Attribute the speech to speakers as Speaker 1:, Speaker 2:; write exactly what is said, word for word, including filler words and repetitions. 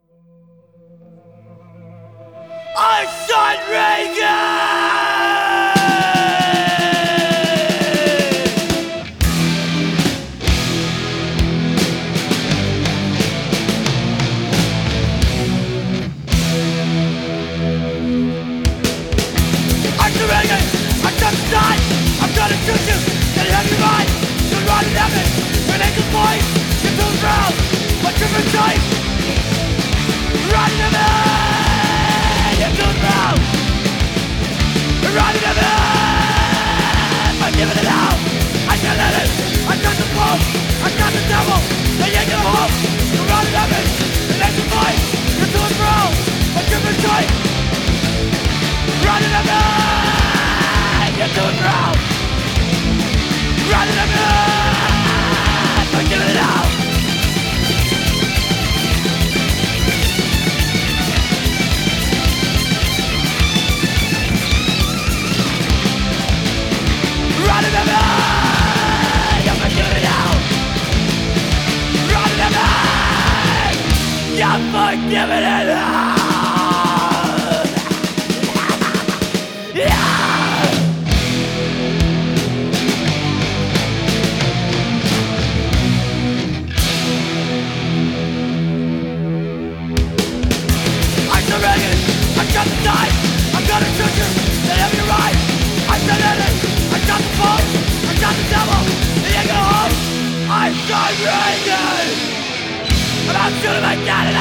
Speaker 1: I shot Reagan! I shot Reagan! I shot the sign! I'm gonna shoot you! Can you have your mind? You're running at me! Your nation's voice! You're too proud! But you're for safe! Running at me! You're too proud! You're running at me! I'm giving it out! I can't let it! I got the smoke! I got the devil! They ain't gonna hold! You're running at me! Your nation's voice! You're too proud! But you're for safe! Running at me! You're too proud! Running at me! I'm giving it out! Running at me! I'm giving it out! Running at me! I'm giving it out! I got the knife, I'm gonna shoot you, they have you right. I said it, I got the phone, I got the devil, they ain't gonna hold. I shot Reagan, and I'm shooting my dad in